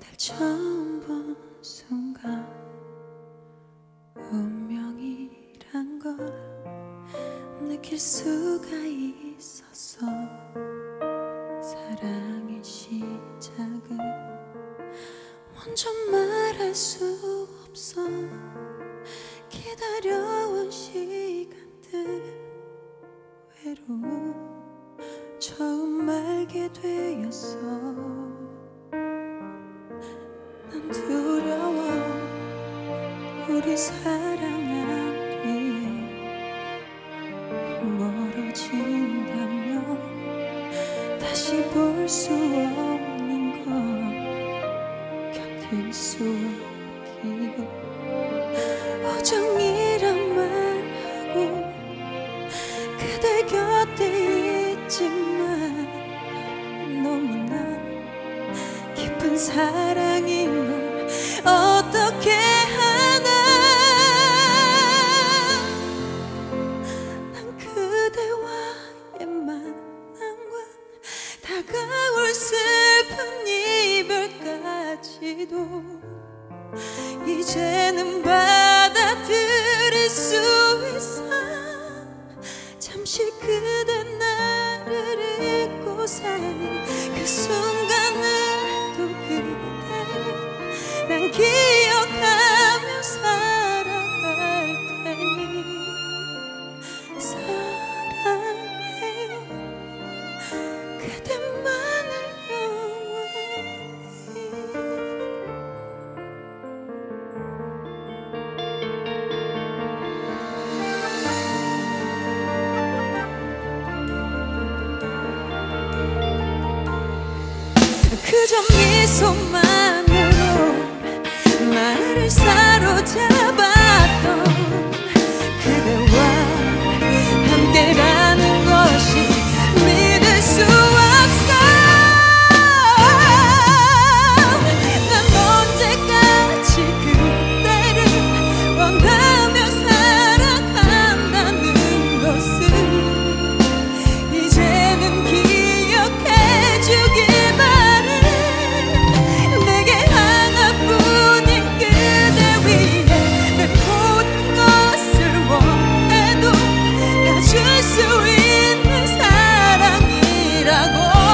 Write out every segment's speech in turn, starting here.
처음 본 순간 운명이란 걸 느낄 수가 있었어. 사랑의 시작은 먼저 말할 수 없어. 기다려온 시간들 외로움 처음 알게 되었어. 난 두려워 우리 사랑하기에 멀어진다며 다시 볼 수 없는 걸 견딜 수 없기에 우정이란 말하고 그대 곁에 있지만 너무나 깊은 사랑인 걸 어떻게 하나. 난 그대와의 만남과 다가올 슬픈 이별까지도 이제는 받아들일 수 있어. 잠시 그대 나를 잊고 사는 그 순간을 또 그대를 난 기억하며 살아갈 테니 사랑해요 그대만을 영원히. 그저 미소만으로 나를 사로잡았던 그대와 함께라는 것이 믿을 수 없어. 난 언제까지 그대를 원하며 살아간다는 것을 이제는 기억해주길 바래. 내게 하나뿐인 그대 위에 내 모든 것을 원해도 다 줄 수 있는 사랑이라고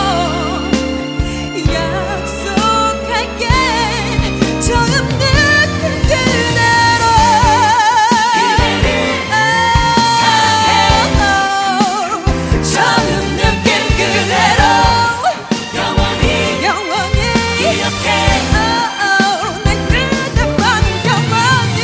약속할게. 처음 느낀 그대로 처음 느낀 그대로 영원히 기억해. 난 그대만 영원히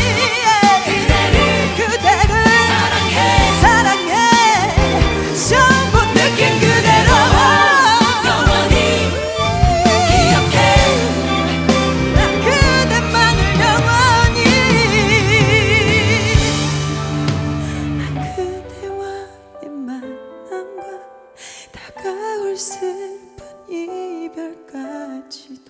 그대를 사랑해. 처음 느낀 그대로 영원히 기억해. 난 그대만을 영원히. 그대와의 만남과 다가올 슬픈 이별까지도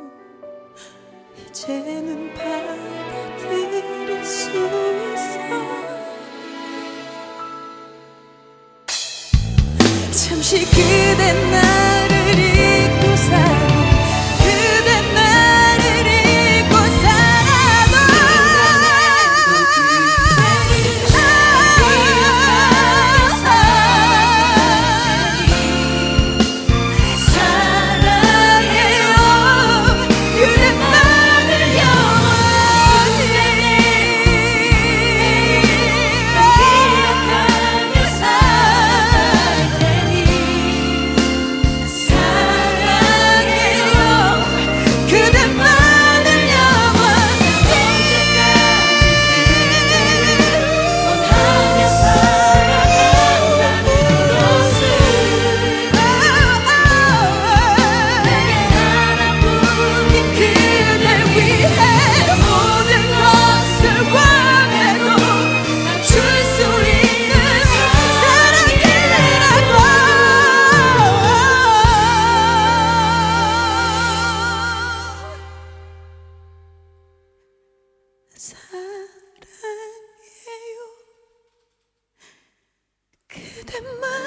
이제는 받아들일 수 있어. 잠시 그대 나를 잊고 살아. 그대 나를 잊고 살아도 사랑해요 그대만을 영원히. 기억하며 살 테니 사랑해요 그대만을 영원히. 원하며 살아간다는 것을 내게 하나뿐인 그대 위해 모든 것을 원해도 난 줄 수 있는 사랑이라고. 사랑해요 그대만